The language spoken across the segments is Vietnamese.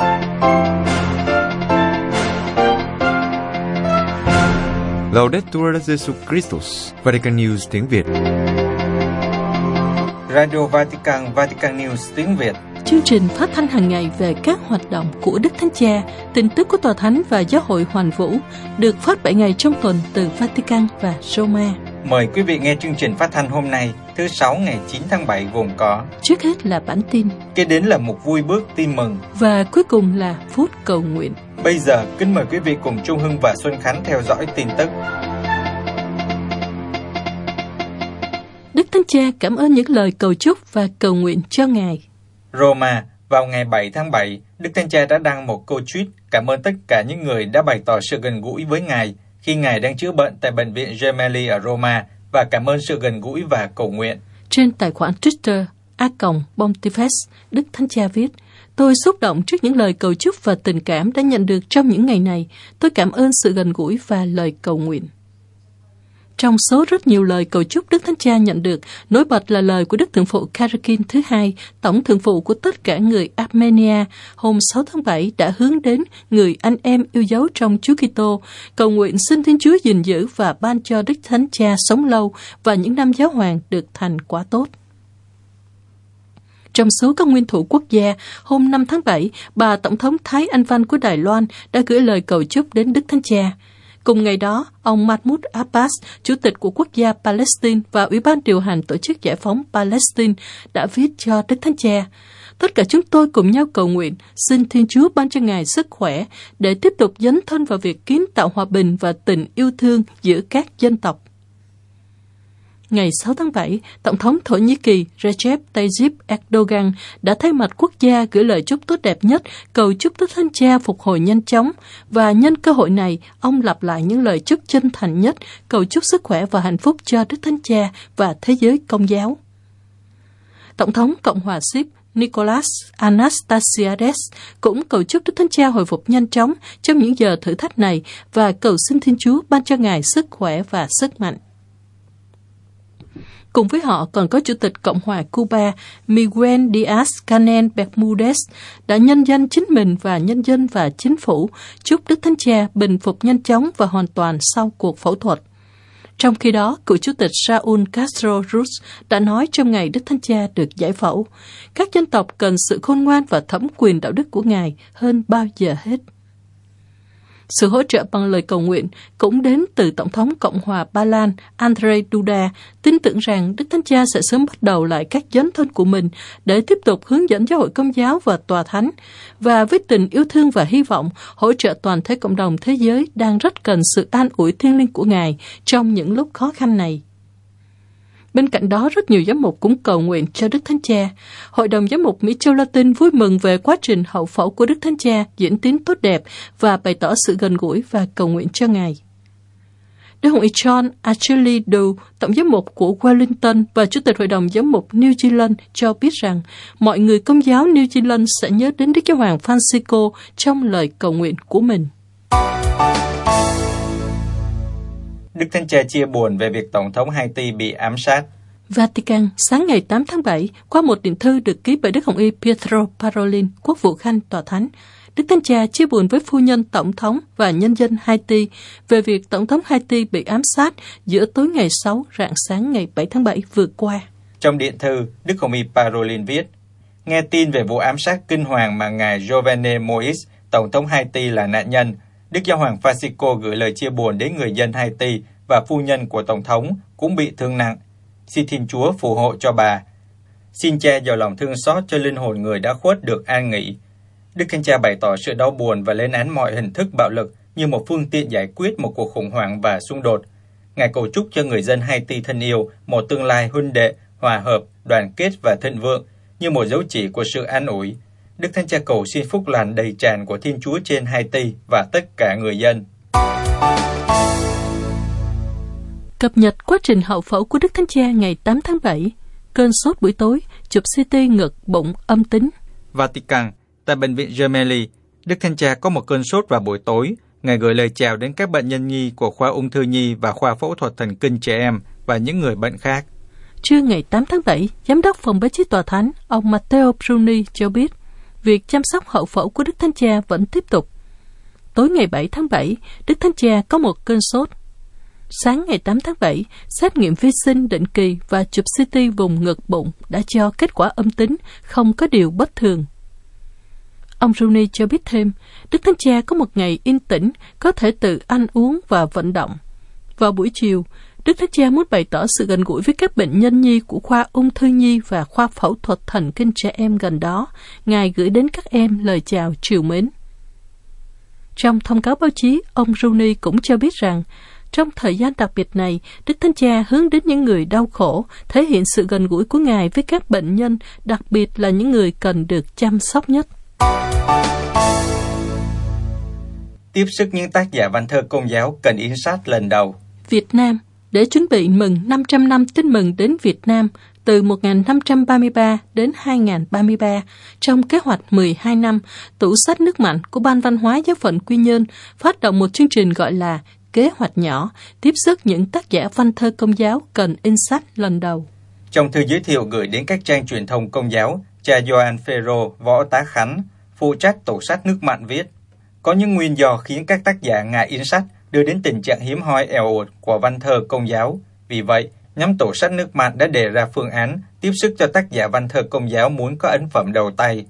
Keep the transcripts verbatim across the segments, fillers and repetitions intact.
Laudetur Jesus Christus, Vatican News tiếng Việt. Radio Vatican, Vatican News tiếng Việt. Chương trình phát thanh hàng ngày về các hoạt động của Đức Thánh Cha, tin tức của Tòa Thánh và Giáo hội Hoàn Vũ, được phát bảy ngày trong tuần từ Vatican và Roma. Mời quý vị nghe chương trình phát thanh hôm nay, thứ Sáu ngày chín tháng bảy gồm có: trước hết là bản tin, kế đến là mục vui bước tin mừng, và cuối cùng là phút cầu nguyện. Bây giờ, kính mời quý vị cùng Trung Hưng và Xuân Khánh theo dõi tin tức. Đức Thánh Cha cảm ơn những lời cầu chúc và cầu nguyện cho Ngài. Roma, vào ngày bảy tháng bảy, Đức Thánh Cha đã đăng một câu tweet cảm ơn tất cả những người đã bày tỏ sự gần gũi với Ngài khi Ngài đang chữa bệnh tại bệnh viện Gemelli ở Roma, và cảm ơn sự gần gũi và cầu nguyện. Trên tài khoản Twitter a còng Pontifex, Đức Thánh Cha viết: tôi xúc động trước những lời cầu chúc và tình cảm đã nhận được trong những ngày này. Tôi cảm ơn sự gần gũi và lời cầu nguyện. Trong số rất nhiều lời cầu chúc Đức Thánh Cha nhận được, nổi bật là lời của Đức Thượng phụ Karakin thứ hai, Tổng Thượng phụ của tất cả người Armenia, hôm sáu tháng bảy đã hướng đến người anh em yêu dấu trong Chúa Kitô, cầu nguyện xin Thiên Chúa gìn giữ và ban cho Đức Thánh Cha sống lâu và những năm giáo hoàng được thành quả tốt. Trong số các nguyên thủ quốc gia, hôm năm tháng bảy, bà Tổng thống Thái Anh Văn của Đài Loan đã gửi lời cầu chúc đến Đức Thánh Cha. Cùng ngày đó, ông Mahmoud Abbas, Chủ tịch của quốc gia Palestine và Ủy ban điều hành Tổ chức Giải phóng Palestine đã viết cho Đức Thánh Cha: tất cả chúng tôi cùng nhau cầu nguyện, xin Thiên Chúa ban cho Ngài sức khỏe để tiếp tục dấn thân vào việc kiến tạo hòa bình và tình yêu thương giữa các dân tộc. Ngày sáu tháng bảy, Tổng thống Thổ Nhĩ Kỳ Recep Tayyip Erdogan đã thay mặt quốc gia gửi lời chúc tốt đẹp nhất, cầu chúc Đức Thánh Cha phục hồi nhanh chóng, và nhân cơ hội này, ông lặp lại những lời chúc chân thành nhất, cầu chúc sức khỏe và hạnh phúc cho Đức Thánh Cha và thế giới Công giáo. Tổng thống Cộng hòa Ship Nicholas Anastasiades cũng cầu chúc Đức Thánh Cha hồi phục nhanh chóng trong những giờ thử thách này và cầu xin Thiên Chúa ban cho Ngài sức khỏe và sức mạnh. Cùng với họ còn có Chủ tịch Cộng hòa Cuba Miguel Díaz-Canel Bermúdez đã nhân danh chính mình và nhân dân và chính phủ chúc Đức Thánh Cha bình phục nhanh chóng và hoàn toàn sau cuộc phẫu thuật. Trong khi đó, cựu Chủ tịch Raúl Castro Ruz đã nói trong ngày Đức Thánh Cha được giải phẫu, các dân tộc cần sự khôn ngoan và thẩm quyền đạo đức của Ngài hơn bao giờ hết. Sự hỗ trợ bằng lời cầu nguyện cũng đến từ Tổng thống Cộng hòa Ba Lan Andrzej Duda, tin tưởng rằng Đức Thánh Cha sẽ sớm bắt đầu lại các dấn thân của mình để tiếp tục hướng dẫn giáo hội Công giáo và Tòa Thánh, và với tình yêu thương và hy vọng hỗ trợ toàn thể cộng đồng thế giới đang rất cần sự an ủi thiêng liêng của Ngài trong những lúc khó khăn này. Bên cạnh đó, rất nhiều giám mục cũng cầu nguyện cho Đức Thánh Cha. Hội đồng Giám mục Mỹ Châu Latin vui mừng về quá trình hậu phẫu của Đức Thánh Cha diễn tiến tốt đẹp và bày tỏ sự gần gũi và cầu nguyện cho Ngài. Đức Hồng Y John Achillido, Tổng giám mục của Wellington và Chủ tịch Hội đồng Giám mục New Zealand cho biết rằng mọi người Công giáo New Zealand sẽ nhớ đến Đức Giáo hoàng Francisco trong lời cầu nguyện của mình. Đức Thánh Cha chia buồn về việc Tổng thống Haiti bị ám sát. Vatican, sáng ngày tám tháng bảy, qua một điện thư được ký bởi Đức Hồng Y Pietro Parolin, Quốc vụ Khanh Tòa Thánh, Đức Thánh Cha chia buồn với phu nhân Tổng thống và nhân dân Haiti về việc Tổng thống Haiti bị ám sát giữa tối ngày sáu rạng sáng ngày bảy tháng bảy vừa qua. Trong điện thư, Đức Hồng Y Parolin viết: nghe tin về vụ ám sát kinh hoàng mà ngài Jovenel Moïse, Tổng thống Haiti là nạn nhân, Đức Giáo hoàng Francisco gửi lời chia buồn đến người dân Haiti và phu nhân của Tổng thống cũng bị thương nặng. Xin Thiên Chúa phù hộ cho bà. Xin Cha giàu lòng thương xót cho linh hồn người đã khuất được an nghỉ. Đức Thánh Cha bày tỏ sự đau buồn và lên án mọi hình thức bạo lực như một phương tiện giải quyết một cuộc khủng hoảng và xung đột. Ngài cầu chúc cho người dân Haiti thân yêu một tương lai huynh đệ, hòa hợp, đoàn kết và thịnh vượng như một dấu chỉ của sự an ủi. Đức Thánh Cha cầu xin phúc lành đầy tràn của Thiên Chúa trên Haiti và tất cả người dân. Cập nhật quá trình hậu phẫu của Đức Thánh Cha ngày tám tháng bảy. Cơn sốt buổi tối, chụp xê tê ngực, bụng âm tính. Vatican, tại bệnh viện Gemelli, Đức Thánh Cha có một cơn sốt vào buổi tối. Ngài gửi lời chào đến các bệnh nhân nhi của khoa ung thư nhi và khoa phẫu thuật thần kinh trẻ em và những người bệnh khác. Trưa ngày tám tháng bảy, Giám đốc Phòng Báo chí Tòa Thánh, ông Matteo Bruni cho biết, việc chăm sóc hậu phẫu của Đức Thánh Cha vẫn tiếp tục. Tối ngày bảy tháng bảy, Đức Thánh Cha có một cơn sốt. Sáng ngày tám tháng bảy, xét nghiệm vi sinh định kỳ và chụp xê tê vùng ngực bụng đã cho kết quả âm tính, không có điều bất thường. Ông Rooney cho biết thêm, Đức Thánh Cha có một ngày yên tĩnh, có thể tự ăn uống và vận động. Vào buổi chiều, Đức Thánh Cha muốn bày tỏ sự gần gũi với các bệnh nhân nhi của khoa ung thư nhi và khoa phẫu thuật thần kinh trẻ em gần đó. Ngài gửi đến các em lời chào trìu mến. Trong thông cáo báo chí, ông Rooney cũng cho biết rằng, trong thời gian đặc biệt này, Đức Thánh Cha hướng đến những người đau khổ, thể hiện sự gần gũi của Ngài với các bệnh nhân, đặc biệt là những người cần được chăm sóc nhất. Tiếp sức những tác giả văn thơ Công giáo cần in sát lần đầu. Việt Nam, để chuẩn bị mừng năm trăm năm Tin mừng đến Việt Nam từ một nghìn năm trăm ba mươi ba đến hai nghìn ba mươi ba, trong kế hoạch mười hai năm, tủ sách nước mạnh của Ban Văn hóa Giáo phận Quy Nhơn phát động một chương trình gọi là Kế hoạch nhỏ, tiếp sức những tác giả văn thơ Công giáo cần in sách lần đầu. Trong thư giới thiệu gửi đến các trang truyền thông Công giáo, cha Gioan Phêrô, Võ Tá Khánh, phụ trách tổ sách nước mặn viết, có những nguyên do khiến các tác giả ngại in sách đưa đến tình trạng hiếm hoi eo uột của văn thơ Công giáo. Vì vậy, nhóm tổ sách nước mặn đã đề ra phương án tiếp sức cho tác giả văn thơ Công giáo muốn có ấn phẩm đầu tay.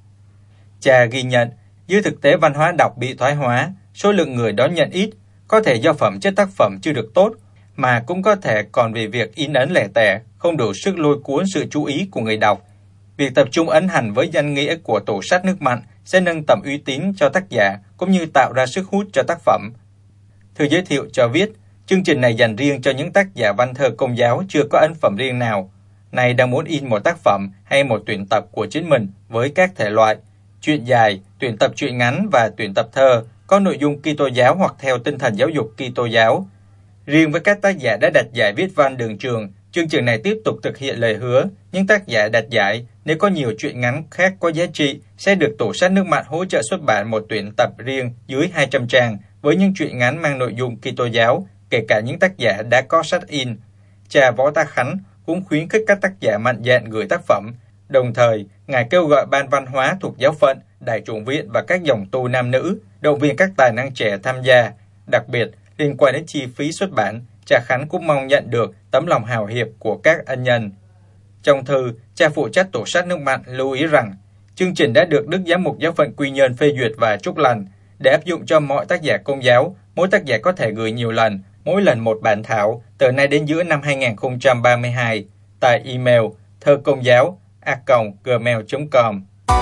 Cha ghi nhận, dưới thực tế văn hóa đọc bị thoái hóa, số lượng người đón nhận ít, có thể do phẩm chất tác phẩm chưa được tốt, mà cũng có thể còn vì việc in ấn lẻ tẻ, không đủ sức lôi cuốn sự chú ý của người đọc. Việc tập trung ấn hành với danh nghĩa của tổ sách nước mặn sẽ nâng tầm uy tín cho tác giả, cũng như tạo ra sức hút cho tác phẩm. Thư giới thiệu cho biết, chương trình này dành riêng cho những tác giả văn thơ Công giáo chưa có ấn phẩm riêng nào, này đang muốn in một tác phẩm hay một tuyển tập của chính mình với các thể loại, truyện dài, tuyển tập truyện ngắn và tuyển tập thơ, có nội dung Kitô giáo hoặc theo tinh thần giáo dục Kitô giáo. Riêng với các tác giả đã đạt giải viết văn đường trường, chương trình này tiếp tục thực hiện lời hứa, những tác giả đạt giải, nếu có nhiều truyện ngắn khác có giá trị, sẽ được tổ sách nước mặn hỗ trợ xuất bản một tuyển tập riêng dưới hai trăm trang với những truyện ngắn mang nội dung Kitô giáo, kể cả những tác giả đã có sách in. Cha Võ Tá Khánh cũng khuyến khích các tác giả mạnh dạn gửi tác phẩm. Đồng thời, Ngài kêu gọi Ban Văn hóa thuộc giáo phận, Đại chủng viện và các dòng tu nam nữ động viên các tài năng trẻ tham gia. Đặc biệt, liên quan đến chi phí xuất bản, cha Khánh cũng mong nhận được tấm lòng hào hiệp của các ân nhân. Trong thư, cha phụ trách tổ sách nước mặn lưu ý rằng, chương trình đã được Đức Giám mục Giáo phận Quy Nhơn phê duyệt và chúc lành. Để áp dụng cho mọi tác giả Công giáo, mỗi tác giả có thể gửi nhiều lần, mỗi lần một bản thảo, từ nay đến giữa năm hai nghìn không trăm ba mươi hai, tại email thơ công giáo a còng gmail chấm com.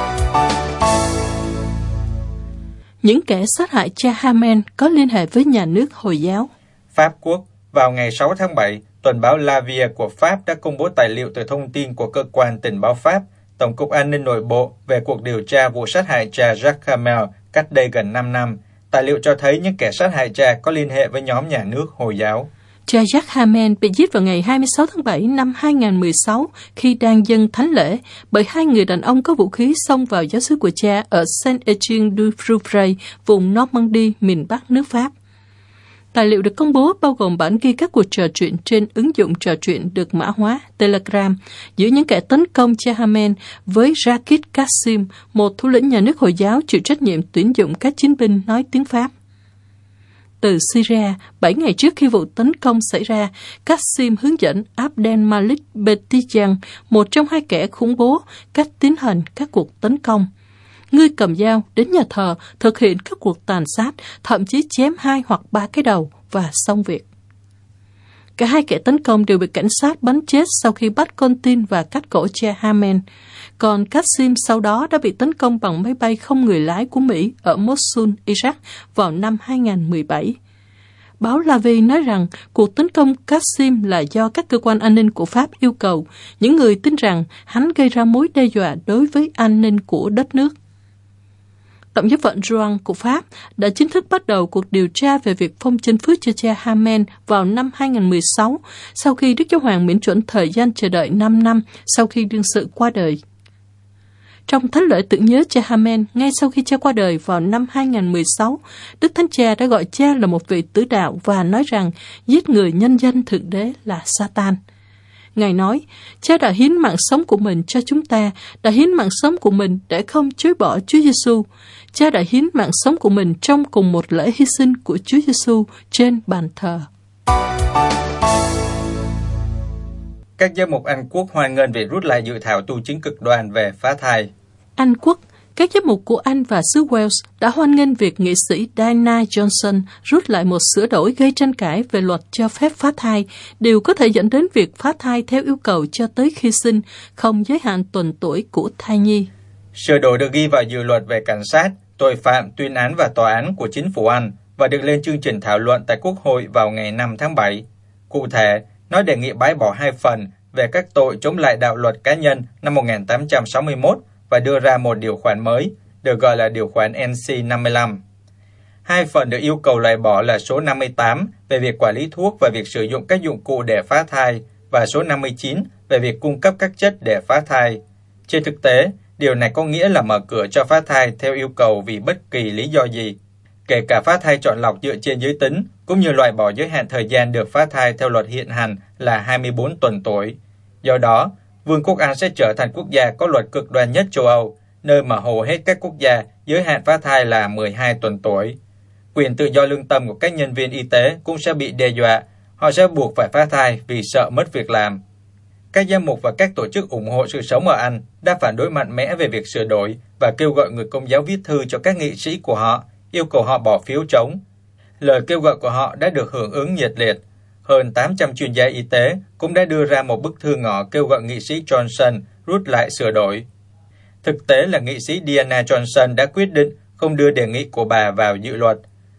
Những kẻ sát hại cha Hamen có liên hệ với nhà nước Hồi giáo. Pháp Quốc, vào ngày sáu tháng bảy, tuần báo La Vie của Pháp đã công bố tài liệu từ thông tin của cơ quan tình báo Pháp, Tổng cục An ninh Nội bộ về cuộc điều tra vụ sát hại cha Jacques Hamel cách đây gần năm năm. Tài liệu cho thấy những kẻ sát hại cha có liên hệ với nhóm nhà nước Hồi giáo. Cha Jacques Hamel bị giết vào ngày hai mươi sáu tháng bảy năm hai nghìn không trăm mười sáu khi đang dâng thánh lễ bởi hai người đàn ông có vũ khí xông vào giáo xứ của cha ở Saint-Étienne-du-Rouvray, vùng Normandy, miền Bắc nước Pháp. Tài liệu được công bố bao gồm bản ghi các cuộc trò chuyện trên ứng dụng trò chuyện được mã hóa Telegram giữa những kẻ tấn công cha Hamel với Rakit Kassim, một thủ lĩnh nhà nước Hồi giáo chịu trách nhiệm tuyển dụng các chiến binh nói tiếng Pháp. Từ Syria, bảy ngày trước khi vụ tấn công xảy ra, Kassim hướng dẫn Abdel Malik Betijan, một trong hai kẻ khủng bố, cách tiến hành các cuộc tấn công. Ngươi cầm dao đến nhà thờ thực hiện các cuộc tàn sát, thậm chí chém hai hoặc ba cái đầu và xong việc. Cả hai kẻ tấn công đều bị cảnh sát bắn chết sau khi bắt con tin và cắt cổ cha Hamel. Còn Kassim sau đó đã bị tấn công bằng máy bay không người lái của Mỹ ở Mosul, Iraq vào năm hai nghìn không trăm mười bảy. Báo La Vie nói rằng cuộc tấn công Kassim là do các cơ quan an ninh của Pháp yêu cầu, những người tin rằng hắn gây ra mối đe dọa đối với an ninh của đất nước. Tổng giáo phận Rouen của Pháp đã chính thức bắt đầu cuộc điều tra về việc phong chân phước cho cha Hamel vào năm hai nghìn không trăm mười sáu, sau khi Đức Giáo Hoàng miễn chuẩn thời gian chờ đợi năm năm sau khi đương sự qua đời. Trong thánh lễ tưởng nhớ cha Hamel, ngay sau khi cha qua đời vào năm hai nghìn không trăm mười sáu, Đức Thánh Cha đã gọi cha là một vị tử đạo và nói rằng giết người nhân danh Thượng Đế là Satan. Ngài nói, Cha đã hiến mạng sống của mình cho chúng ta, đã hiến mạng sống của mình để không chối bỏ Chúa Giêsu. Cha đã hiến mạng sống của mình trong cùng một lễ hy sinh của Chúa Giêsu trên bàn thờ. Các giám mục Anh Quốc hoan nghênh việc rút lại dự thảo tu chính cực đoan về phá thai. Anh Quốc, các giám mục của Anh và xứ Wales đã hoan nghênh việc nghị sĩ Diana Johnson rút lại một sửa đổi gây tranh cãi về luật cho phép phá thai, điều có thể dẫn đến việc phá thai theo yêu cầu cho tới khi sinh, không giới hạn tuần tuổi của thai nhi. Sửa đổi được ghi vào dự luật về cảnh sát, tội phạm, tuyên án và tòa án của chính phủ Anh và được lên chương trình thảo luận tại Quốc hội vào ngày năm tháng bảy. Cụ thể, nó đề nghị bãi bỏ hai phần về các tội chống lại đạo luật cá nhân năm một nghìn tám trăm sáu mươi mốt và đưa ra một điều khoản mới, được gọi là điều khoản N C năm mươi lăm. Hai phần được yêu cầu loại bỏ là số năm mươi tám về việc quản lý thuốc và việc sử dụng các dụng cụ để phá thai và số năm mươi chín về việc cung cấp các chất để phá thai. Trên thực tế, điều này có nghĩa là mở cửa cho phá thai theo yêu cầu vì bất kỳ lý do gì, kể cả phá thai chọn lọc dựa trên giới tính, cũng như loại bỏ giới hạn thời gian được phá thai theo luật hiện hành là hai mươi bốn tuần tuổi. Do đó, Vương quốc Anh sẽ trở thành quốc gia có luật cực đoan nhất châu Âu, nơi mà hầu hết các quốc gia giới hạn phá thai là mười hai tuần tuổi. Quyền tự do lương tâm của các nhân viên y tế cũng sẽ bị đe dọa, họ sẽ buộc phải phá thai vì sợ mất việc làm. Các giám mục và các tổ chức ủng hộ sự sống ở Anh đã phản đối mạnh mẽ về việc sửa đổi và kêu gọi người Công giáo viết thư cho các nghị sĩ của họ, yêu cầu họ bỏ phiếu chống. Lời kêu gọi của họ đã được hưởng ứng nhiệt liệt. Hơn tám trăm chuyên gia y tế cũng đã đưa ra một bức thư ngỏ kêu gọi nghị sĩ Johnson rút lại sửa đổi. Thực tế là nghị sĩ Diana Johnson đã quyết định không đưa đề nghị của bà vào dự luật.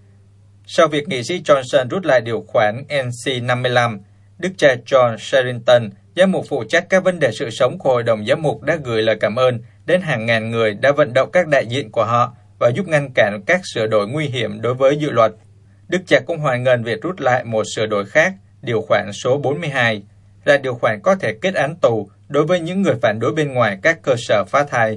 Sau việc nghị sĩ Johnson rút lại điều khoản N C năm mươi lăm, Đức cha John Sherrington, giám mục phụ trách các vấn đề sự sống của Hội đồng Giám mục đã gửi lời cảm ơn đến hàng ngàn người đã vận động các đại diện của họ và giúp ngăn cản các sửa đổi nguy hiểm đối với dự luật. Đức cha cũng hoan nghênh việc rút lại một sửa đổi khác, điều khoản số bốn mươi hai, là điều khoản có thể kết án tù đối với những người phản đối bên ngoài các cơ sở phá thai.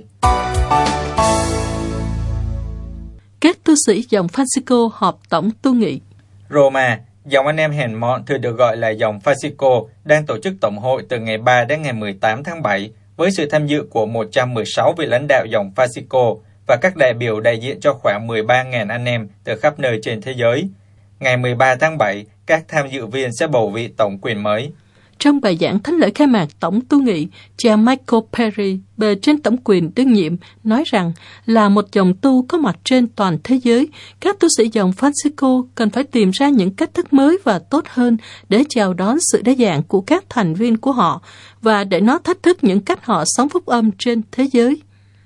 Các tu sĩ dòng Francisco họp tổng tu nghị. Roma, dòng anh em hèn mọn thường được gọi là dòng Francisco đang tổ chức tổng hội từ ngày ba đến ngày mười tám tháng bảy với sự tham dự của một trăm mười sáu vị lãnh đạo dòng Francisco và các đại biểu đại diện cho khoảng mười ba nghìn anh em từ khắp nơi trên thế giới. Ngày mười ba tháng bảy, các tham dự viên sẽ bầu vị tổng quyền mới. Trong bài giảng thánh lễ khai mạc tổng tu nghị, cha Michael Perry, bề trên tổng quyền đương nhiệm, nói rằng là một dòng tu có mặt trên toàn thế giới, các tu sĩ dòng Francisco cần phải tìm ra những cách thức mới và tốt hơn để chào đón sự đa dạng của các thành viên của họ và để nó thách thức những cách họ sống phúc âm trên thế giới.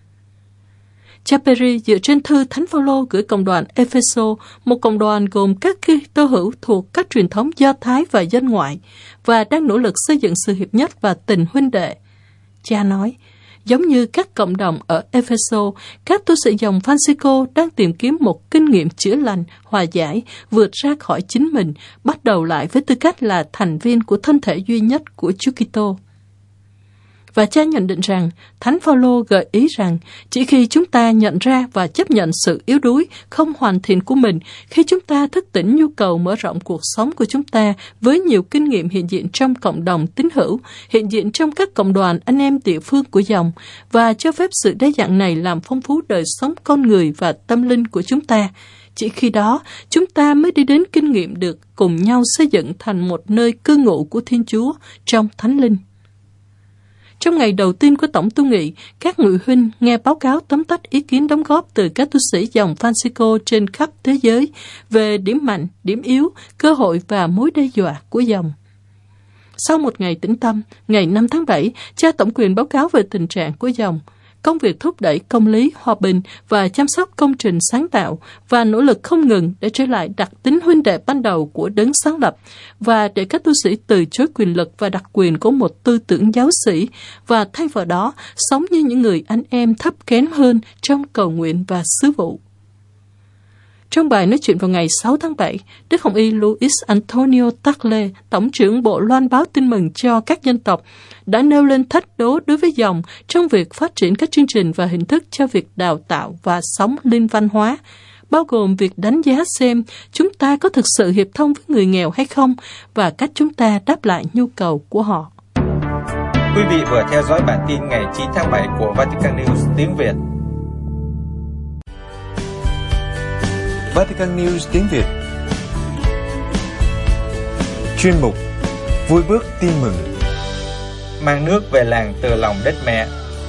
Cha Perry dựa trên thư Thánh Phaolô gửi cộng đoàn Epheso, một cộng đoàn gồm các Kitô hữu thuộc các truyền thống Do Thái và dân ngoại, và đang nỗ lực xây dựng sự hiệp nhất và tình huynh đệ. Cha nói, giống như các cộng đồng ở Epheso, các tu sĩ dòng Francisco đang tìm kiếm một kinh nghiệm chữa lành, hòa giải, vượt ra khỏi chính mình, bắt đầu lại với tư cách là thành viên của thân thể duy nhất của Chúa Kitô. Và cha nhận định rằng, Thánh Phaolô gợi ý rằng, chỉ khi chúng ta nhận ra và chấp nhận sự yếu đuối, không hoàn thiện của mình, khi chúng ta thức tỉnh nhu cầu mở rộng cuộc sống của chúng ta với nhiều kinh nghiệm hiện diện trong cộng đồng tín hữu, hiện diện trong các cộng đoàn anh em địa phương của dòng, và cho phép sự đa dạng này làm phong phú đời sống con người và tâm linh của chúng ta, chỉ khi đó, chúng ta mới đi đến kinh nghiệm được cùng nhau xây dựng thành một nơi cư ngụ của Thiên Chúa trong Thánh Linh. Trong ngày đầu tiên của tổng tu nghị, các ngự huynh nghe báo cáo tóm tắt ý kiến đóng góp từ các tu sĩ dòng Francisco trên khắp thế giới về điểm mạnh, điểm yếu, cơ hội và mối đe dọa của dòng. Sau một ngày tĩnh tâm, ngày năm tháng bảy, cha tổng quyền báo cáo về tình trạng của dòng, công việc thúc đẩy công lý, hòa bình và chăm sóc công trình sáng tạo và nỗ lực không ngừng để trở lại đặc tính huynh đệ ban đầu của đấng sáng lập và để các tu sĩ từ chối quyền lực và đặc quyền của một tư tưởng giáo sĩ và thay vào đó sống như những người anh em thấp kém hơn trong cầu nguyện và sứ vụ. Trong bài nói chuyện vào ngày sáu tháng bảy, Đức Hồng Y Luis Antonio Tagle, Tổng trưởng Bộ Loan báo tin mừng cho các dân tộc, đã nêu lên thách đố đối với dòng trong việc phát triển các chương trình và hình thức cho việc đào tạo và sống linh văn hóa, bao gồm việc đánh giá xem chúng ta có thực sự hiệp thông với người nghèo hay không và cách chúng ta đáp lại nhu cầu của họ. Quý vị vừa theo dõi bản tin ngày chín tháng bảy của Vatican News tiếng Việt. Vatican News tiếng Việt. Chuyên mục Vui bước tin mừng. Mang nước về làng từ lòng đất mẹ.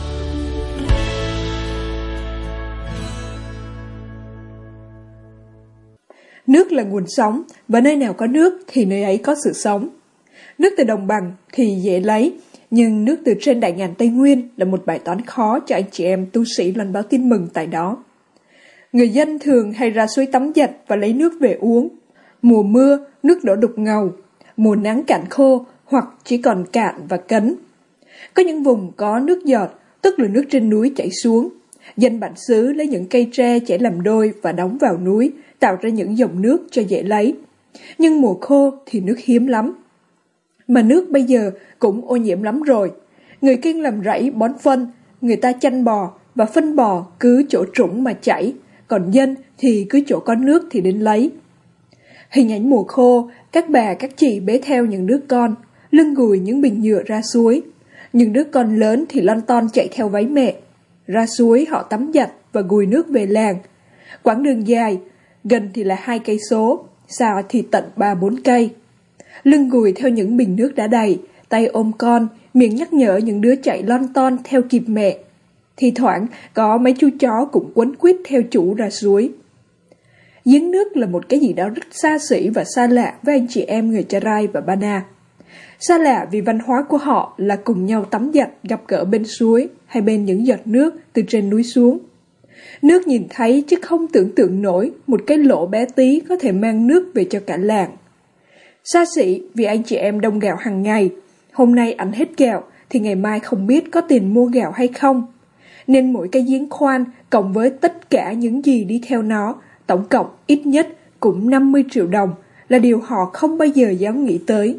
Nước là nguồn sống, và nơi nào có nước thì nơi ấy có sự sống. Nước từ đồng bằng thì dễ lấy, nhưng nước từ trên đại ngàn Tây Nguyên là một bài toán khó cho anh chị em tu sĩ loan báo tin mừng tại đó. Người dân thường hay ra suối tắm giặt và lấy nước về uống. Mùa mưa, nước đổ đục ngầu. Mùa nắng cạn khô hoặc chỉ còn cạn và cấn. Có những vùng có nước giọt, tức là nước trên núi chảy xuống. Dân bản xứ lấy những cây tre chẻ làm đôi và đóng vào núi, tạo ra những dòng nước cho dễ lấy. Nhưng mùa khô thì nước hiếm lắm. Mà nước bây giờ cũng ô nhiễm lắm rồi. Người Kinh làm rẫy bón phân, người ta chăn bò và phân bò cứ chỗ trũng mà chảy, còn dân thì cứ chỗ có nước thì đến lấy. Hình ảnh mùa khô, các bà các chị bế theo những đứa con, lưng gùi những bình nhựa ra suối. Những đứa con lớn thì lon ton chạy theo váy mẹ. Ra suối họ tắm giặt và gùi nước về làng. Quãng đường dài, gần thì là hai cây số, xa thì tận ba bốn cây. Lưng gùi theo những bình nước đã đầy, tay ôm con, miệng nhắc nhở những đứa chạy lon ton theo kịp mẹ. Thì thoảng có mấy chú chó cũng quấn quýt theo chủ ra suối. Giếng nước là một cái gì đó rất xa xỉ và xa lạ với anh chị em người Chà Rai và Ba Na. Xa lạ vì văn hóa của họ là cùng nhau tắm giặt gặp gỡ bên suối hay bên những giọt nước từ trên núi xuống. Nước nhìn thấy chứ không tưởng tượng nổi một cái lỗ bé tí có thể mang nước về cho cả làng. Xa xỉ vì anh chị em đông gạo hàng ngày, hôm nay ăn hết gạo thì ngày mai không biết có tiền mua gạo hay không. Nên mỗi cái giếng khoan cộng với tất cả những gì đi theo nó, tổng cộng ít nhất cũng năm mươi triệu đồng là điều họ không bao giờ dám nghĩ tới.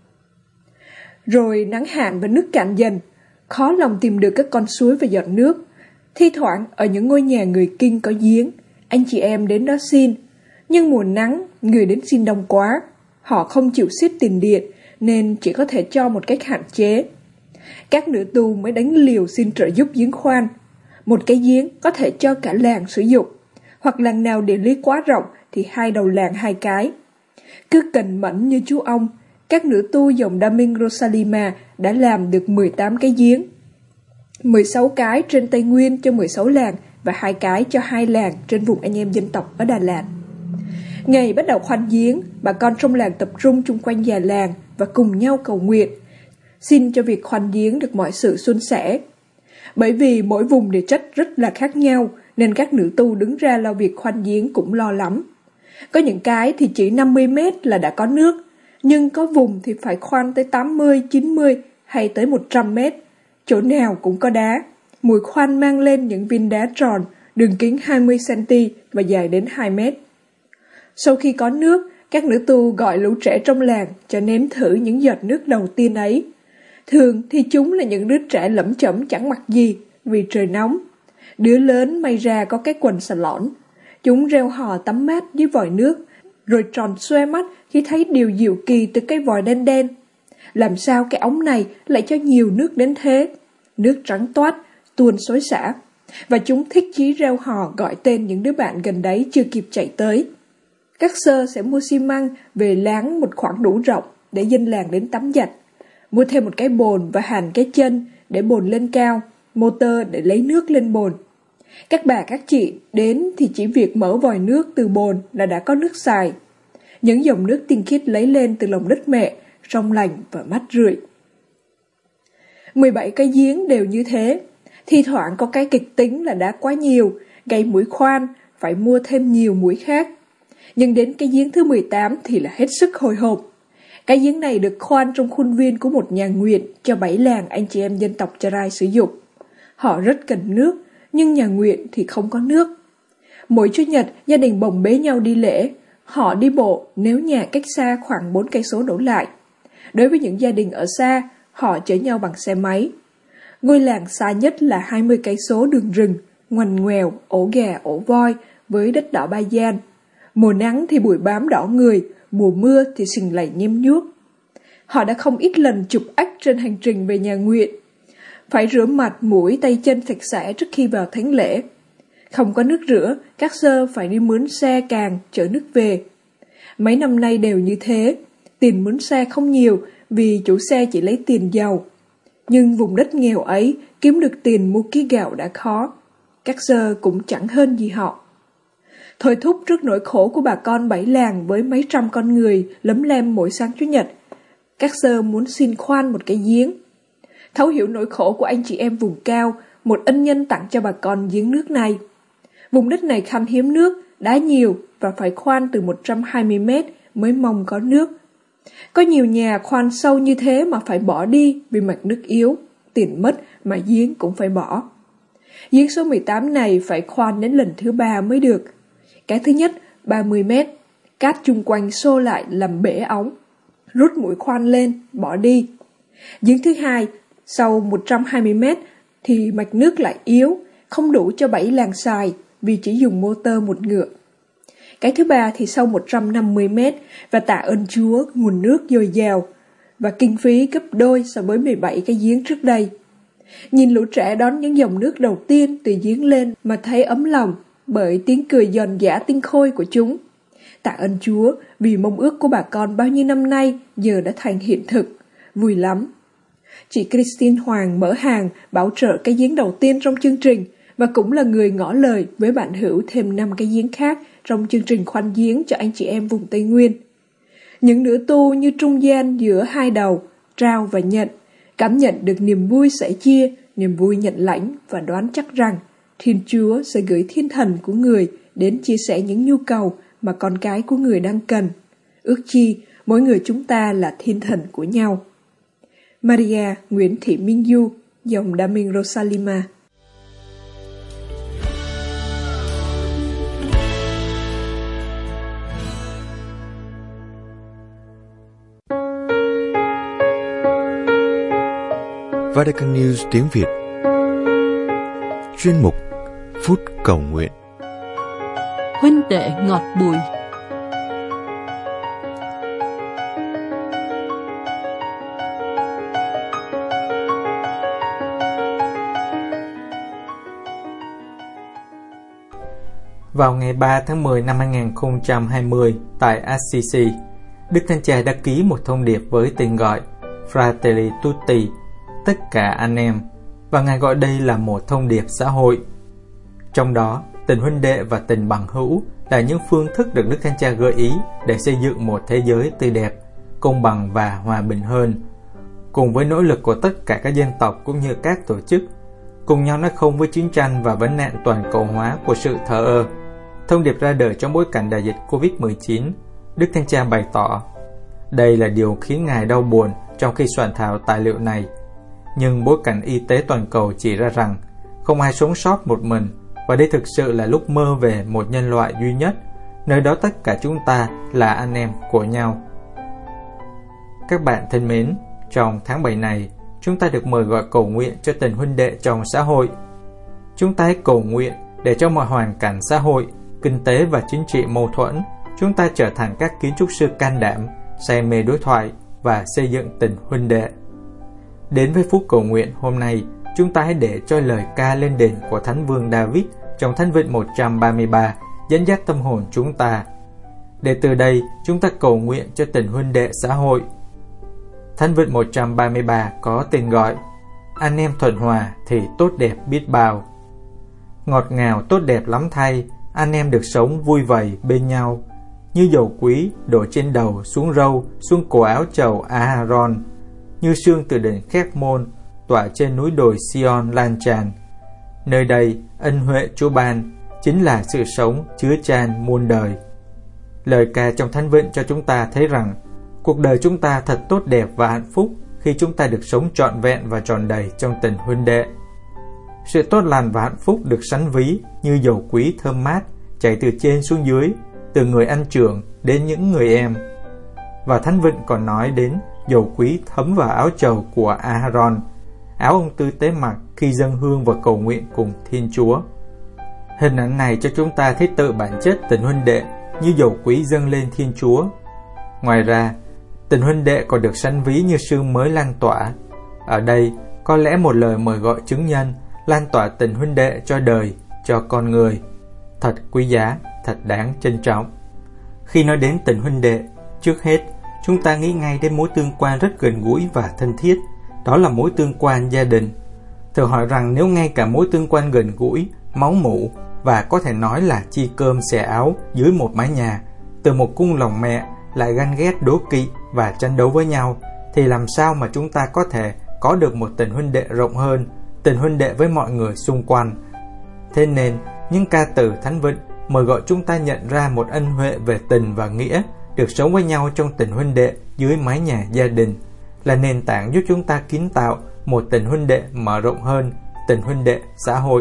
Rồi nắng hạn và nước cạn dần, khó lòng tìm được các con suối và giọt nước. Thi thoảng ở những ngôi nhà người Kinh có giếng, anh chị em đến đó xin. Nhưng mùa nắng, người đến xin đông quá. Họ không chịu xiết tiền điện nên chỉ có thể cho một cách hạn chế. Các nữ tu mới đánh liều xin trợ giúp giếng khoan. Một cái giếng có thể cho cả làng sử dụng, hoặc làng nào địa lý quá rộng thì hai đầu làng hai cái. Cứ cần mẫn như chú ông, các nữ tu dòng Daming Rosalima đã làm được mười tám cái giếng. mười sáu cái trên Tây Nguyên cho mười sáu làng và hai cái cho hai làng trên vùng anh em dân tộc ở Đà Lạt. Ngày bắt đầu khoan giếng, bà con trong làng tập trung chung quanh già làng và cùng nhau cầu nguyện, xin cho việc khoan giếng được mọi sự suôn sẻ. Bởi vì mỗi vùng địa chất rất là khác nhau, nên các nữ tu đứng ra lo việc khoan giếng cũng lo lắm. Có những cái thì chỉ năm mươi mét là đã có nước, nhưng có vùng thì phải khoan tới tám mươi, chín mươi hay tới một trăm mét. Chỗ nào cũng có đá. Mùi khoan mang lên những viên đá tròn, đường kính hai mươi xăng-ti-mét và dài đến hai mét. Sau khi có nước, các nữ tu gọi lũ trẻ trong làng cho nếm thử những giọt nước đầu tiên ấy. Thường thì chúng là những đứa trẻ lẩm chẩm chẳng mặc gì vì trời nóng. Đứa lớn may ra có cái quần xà lỏn. Chúng reo hò tắm mát dưới vòi nước, rồi tròn xoe mắt khi thấy điều diệu kỳ từ cái vòi đen đen. Làm sao cái ống này lại cho nhiều nước đến thế? Nước trắng toát, tuôn xối xả. Và chúng thích chí reo hò gọi tên những đứa bạn gần đấy chưa kịp chạy tới. Các sơ sẽ mua xi măng về láng một khoảng đủ rộng để dân làng đến tắm giặt. Mua thêm một cái bồn và hàn cái chân để bồn lên cao, motor để lấy nước lên bồn. Các bà các chị đến thì chỉ việc mở vòi nước từ bồn là đã có nước xài. Những dòng nước tinh khiết lấy lên từ lòng đất mẹ, trong lành và mát rượi. mười bảy cái giếng đều như thế. Thi thoảng có cái kịch tính là đã quá nhiều, gây mũi khoan, phải mua thêm nhiều mũi khác. Nhưng đến cái giếng thứ mười tám thì là hết sức hồi hộp. Cái giếng này được khoan trong khuôn viên của một nhà nguyện cho bảy làng anh chị em dân tộc Chà Rai sử dụng. Họ rất cần nước, nhưng nhà nguyện thì không có nước. Mỗi Chủ nhật, gia đình bồng bế nhau đi lễ. Họ đi bộ nếu nhà cách xa khoảng bốn cây số đổ lại. Đối với những gia đình ở xa, họ chở nhau bằng xe máy. Ngôi làng xa nhất là hai mươi cây số đường rừng, ngoằn ngoèo, ổ gà, ổ voi với đất đỏ Ba Gian. Mùa nắng thì bụi bám đỏ người, mùa mưa thì sình lầy nhem nhuốc. Họ đã không ít lần chụp ách trên hành trình về nhà nguyện. Phải rửa mặt, mũi, tay chân sạch sẽ trước khi vào thánh lễ. Không có nước rửa, các sơ phải đi mướn xe càng chở nước về. Mấy năm nay đều như thế. Tiền mướn xe không nhiều vì chủ xe chỉ lấy tiền dầu. Nhưng vùng đất nghèo ấy kiếm được tiền mua ký gạo đã khó. Các sơ cũng chẳng hơn gì họ. Thôi thúc trước nỗi khổ của bà con bảy làng với mấy trăm con người lấm lem mỗi sáng Chủ nhật, các sơ muốn xin khoan một cái giếng. Thấu hiểu nỗi khổ của anh chị em vùng cao, một ân nhân tặng cho bà con giếng nước này. Vùng đất này khan hiếm nước, đá nhiều và phải khoan từ một trăm hai mươi mét mới mong có nước. Có nhiều nhà khoan sâu như thế mà phải bỏ đi vì mạch nước yếu, tiền mất mà giếng cũng phải bỏ. Giếng số mười tám này phải khoan đến lần thứ ba mới được. Cái thứ nhất, ba mươi mét, cát chung quanh xô lại làm bể ống. Rút mũi khoan lên, bỏ đi. Giếng thứ hai, sau một trăm hai mươi mét thì mạch nước lại yếu, không đủ cho bảy làng xài vì chỉ dùng motor một ngựa. Cái thứ ba thì sau một trăm năm mươi mét và tạ ơn Chúa nguồn nước dồi dào và kinh phí gấp đôi so với mười bảy cái giếng trước đây. Nhìn lũ trẻ đón những dòng nước đầu tiên từ giếng lên mà thấy ấm lòng bởi tiếng cười giòn giã tinh khôi của chúng. Tạ ơn Chúa vì mong ước của bà con bao nhiêu năm nay giờ đã thành hiện thực. Vui lắm. Chị Christine Hoàng mở hàng bảo trợ cái giếng đầu tiên trong chương trình và cũng là người ngỏ lời với bạn hữu thêm năm cái giếng khác trong chương trình khoan giếng cho anh chị em vùng Tây Nguyên. Những nửa tu như trung gian giữa hai đầu, trao và nhận, cảm nhận được niềm vui sẻ chia, niềm vui nhận lãnh và đoán chắc rằng Thiên Chúa sẽ gửi thiên thần của người đến chia sẻ những nhu cầu mà con cái của người đang cần. Ước chi mỗi người chúng ta là thiên thần của nhau. Maria Nguyễn Thị Minh Du, dòng Đa Minh Rosalima. Vatican News tiếng Việt. Chuyên mục Phút Cầu Nguyện. Huynh đệ ngọt bùi. Vào ngày ba tháng mười năm hai nghìn không trăm hai mươi tại Assisi, Đức Thánh Cha đã ký một thông điệp với tên gọi Fratelli Tutti, tất cả anh em, và Ngài gọi đây là một thông điệp xã hội. Trong đó, tình huynh đệ và tình bằng hữu là những phương thức được Đức Thánh Cha gợi ý để xây dựng một thế giới tươi đẹp, công bằng và hòa bình hơn. Cùng với nỗ lực của tất cả các dân tộc cũng như các tổ chức, cùng nhau nói không với chiến tranh và vấn nạn toàn cầu hóa của sự thờ ơ. Thông điệp ra đời trong bối cảnh đại dịch covid mười chín, Đức Thánh Cha bày tỏ, đây là điều khiến Ngài đau buồn trong khi soạn thảo tài liệu này. Nhưng bối cảnh y tế toàn cầu chỉ ra rằng không ai sống sót một mình, và đây thực sự là lúc mơ về một nhân loại duy nhất, nơi đó tất cả chúng ta là anh em của nhau. Các bạn thân mến, trong tháng bảy này, chúng ta được mời gọi cầu nguyện cho tình huynh đệ trong xã hội. Chúng ta hãy cầu nguyện để trong mọi hoàn cảnh xã hội, kinh tế và chính trị mâu thuẫn, chúng ta trở thành các kiến trúc sư can đảm, say mê đối thoại và xây dựng tình huynh đệ. Đến với phút cầu nguyện hôm nay, chúng ta hãy để cho lời ca lên đền của Thánh Vương David trong Thánh Vịnh một trăm ba mươi ba dẫn dắt tâm hồn chúng ta. Để từ đây, chúng ta cầu nguyện cho tình huynh đệ xã hội. Thánh Vịnh một trăm ba mươi ba có tên gọi Anh em thuận hòa thì tốt đẹp biết bao. Ngọt ngào tốt đẹp lắm thay, anh em được sống vui vầy bên nhau. Như dầu quý đổ trên đầu xuống râu, xuống cổ áo trầu Aaron. Như sương từ đền Khép Môn tỏa trên núi đồi Sion lan tràn. Nơi đây ân huệ Chúa ban chính là sự sống chứa chan muôn đời. Lời ca trong Thánh Vịnh cho chúng ta thấy rằng cuộc đời chúng ta thật tốt đẹp và hạnh phúc khi chúng ta được sống trọn vẹn và tròn đầy trong tình huynh đệ. Sự tốt lành và hạnh phúc được sánh ví như dầu quý thơm mát chảy từ trên xuống dưới, từ người ăn trưởng đến những người em. Và Thánh Vịnh còn nói đến dầu quý thấm vào áo trầu của Aaron, áo ông tư tế mặc khi dâng hương và cầu nguyện cùng Thiên Chúa. Hình ảnh này cho chúng ta thấy tự bản chất tình huynh đệ như dầu quý dâng lên Thiên Chúa. Ngoài ra, Tình huynh đệ còn được sánh ví như sương mới lan tỏa. Ở đây có lẽ một lời mời gọi chứng nhân lan tỏa tình huynh đệ cho đời, cho con người. Thật quý giá, thật đáng trân trọng. Khi nói đến tình huynh đệ, trước hết chúng ta nghĩ ngay đến mối tương quan rất gần gũi và thân thiết, đó là mối tương quan gia đình. Thử hỏi rằng nếu ngay cả mối tương quan gần gũi, máu mủ và có thể nói là chia cơm xẻ áo dưới một mái nhà, từ một cung lòng mẹ lại ganh ghét đố kỵ và tranh đấu với nhau, thì làm sao mà chúng ta có thể có được một tình huynh đệ rộng hơn, tình huynh đệ với mọi người xung quanh. Thế nên, những ca từ Thánh Vịnh mời gọi chúng ta nhận ra một ân huệ về tình và nghĩa, được sống với nhau trong tình huynh đệ dưới mái nhà gia đình, là nền tảng giúp chúng ta kiến tạo một tình huynh đệ mở rộng hơn, tình huynh đệ xã hội.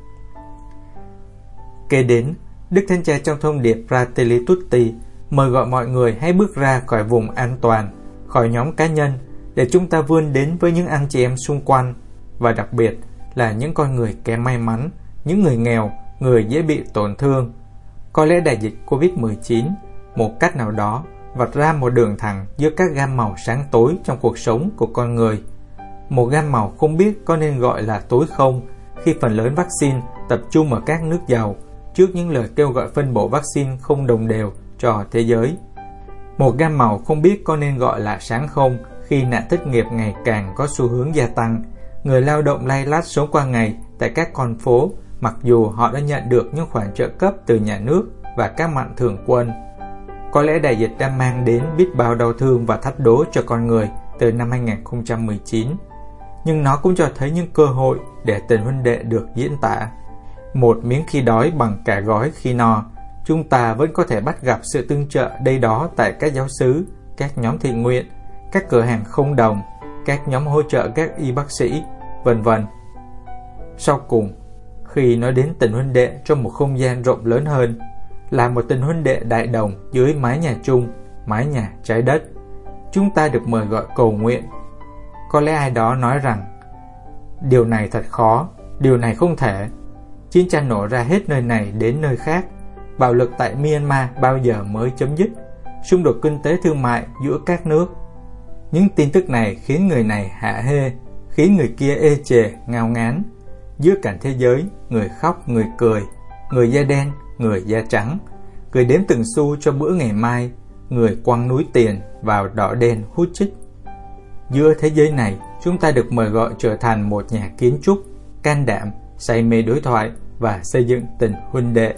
Kế đến, Đức Thánh Cha trong thông điệp Fratelli Tutti mời gọi mọi người hãy bước ra khỏi vùng an toàn, khỏi nhóm cá nhân, để chúng ta vươn đến với những anh chị em xung quanh, và đặc biệt là những con người kém may mắn, những người nghèo, người dễ bị tổn thương. Có lẽ đại dịch covid mười chín, một cách nào đó, vạch ra một đường thẳng giữa các gam màu sáng tối trong cuộc sống của con người. Một gam màu không biết có nên gọi là tối không, khi phần lớn vaccine tập trung ở các nước giàu, trước những lời kêu gọi phân bổ vaccine không đồng đều cho thế giới. Một gam màu không biết có nên gọi là sáng không, khi nạn thất nghiệp ngày càng có xu hướng gia tăng, người lao động lay lắt sống qua ngày tại các con phố, mặc dù họ đã nhận được những khoản trợ cấp từ nhà nước và các mạnh thường quân. Có lẽ đại dịch đã mang đến biết bao đau thương và thách đố cho con người từ năm hai nghìn không trăm mười chín, nhưng nó cũng cho thấy những cơ hội để tình huynh đệ được diễn tả. Một miếng khi đói bằng cả gói khi no, chúng ta vẫn có thể bắt gặp sự tương trợ đây đó tại các giáo xứ, các nhóm thiện nguyện, các cửa hàng không đồng, các nhóm hỗ trợ các y bác sĩ, vân vân. Sau cùng, khi nói đến tình huynh đệ trong một không gian rộng lớn hơn, là một tình huynh đệ đại đồng dưới mái nhà chung, mái nhà trái đất, chúng ta được mời gọi cầu nguyện. Có lẽ ai đó nói rằng, điều này thật khó, điều này không thể. Chiến tranh nổ ra hết nơi này đến nơi khác, bạo lực tại Myanmar bao giờ mới chấm dứt, xung đột kinh tế thương mại giữa các nước. Những tin tức này khiến người này hạ hê, khiến người kia ê chề, ngao ngán. Giữa cảnh thế giới, người khóc, người cười, người da đen, người da trắng, người đếm từng xu cho bữa ngày mai, người quăng núi tiền vào đỏ đen hút chích. Giữa thế giới này, chúng ta được mời gọi trở thành một nhà kiến trúc, can đảm, say mê đối thoại và xây dựng tình huynh đệ.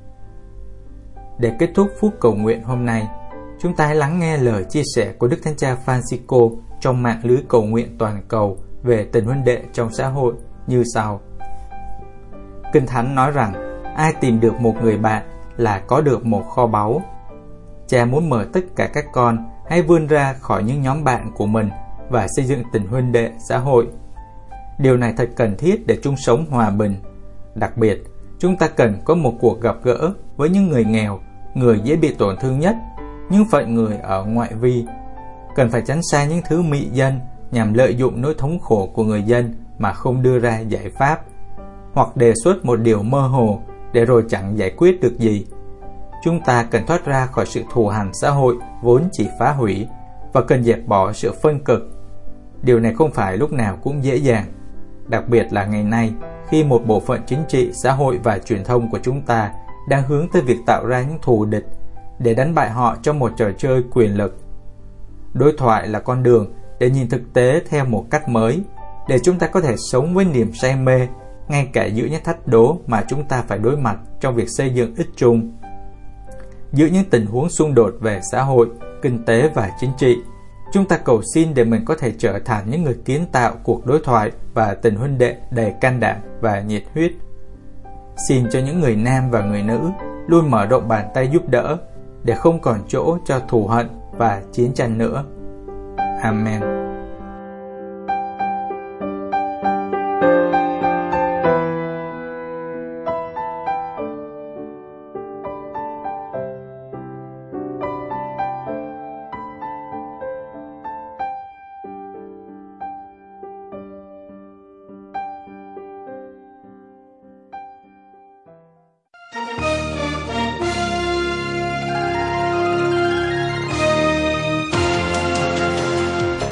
Để kết thúc phút cầu nguyện hôm nay, chúng ta hãy lắng nghe lời chia sẻ của Đức Thánh Cha Francisco trong mạng lưới cầu nguyện toàn cầu về tình huynh đệ trong xã hội như sau. Kinh Thánh nói rằng, ai tìm được một người bạn là có được một kho báu. Cha muốn mời tất cả các con hãy vươn ra khỏi những nhóm bạn của mình và xây dựng tình huynh đệ xã hội. Điều này thật cần thiết để chung sống hòa bình. Đặc biệt, chúng ta cần có một cuộc gặp gỡ với những người nghèo, người dễ bị tổn thương nhất, những phận người ở ngoại vi. Cần phải tránh xa những thứ mị dân nhằm lợi dụng nỗi thống khổ của người dân mà không đưa ra giải pháp, hoặc đề xuất một điều mơ hồ để rồi chẳng giải quyết được gì. Chúng ta cần thoát ra khỏi sự thù hằn xã hội vốn chỉ phá hủy và cần dẹp bỏ sự phân cực. Điều này không phải lúc nào cũng dễ dàng, đặc biệt là ngày nay khi một bộ phận chính trị, xã hội và truyền thông của chúng ta đang hướng tới việc tạo ra những thù địch để đánh bại họ trong một trò chơi quyền lực. Đối thoại là con đường để nhìn thực tế theo một cách mới, để chúng ta có thể sống với niềm say mê ngay cả giữa những thách đố mà chúng ta phải đối mặt trong việc xây dựng ích chung. Giữa những tình huống xung đột về xã hội, kinh tế và chính trị, chúng ta cầu xin để mình có thể trở thành những người kiến tạo cuộc đối thoại và tình huynh đệ đầy can đảm và nhiệt huyết. Xin cho những người nam và người nữ luôn mở rộng bàn tay giúp đỡ để không còn chỗ cho thù hận và chiến tranh nữa. Amen.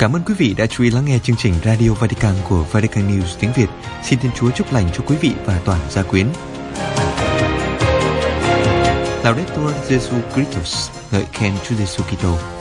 Cảm ơn quý vị đã chú ý lắng nghe chương trình Radio Vatican của Vatican News tiếng Việt. Xin Thiên Chúa chúc lành cho quý vị và toàn gia quyến. Laudetur Jesu Christus, ngợi khen Chúa Giêsu Kitô.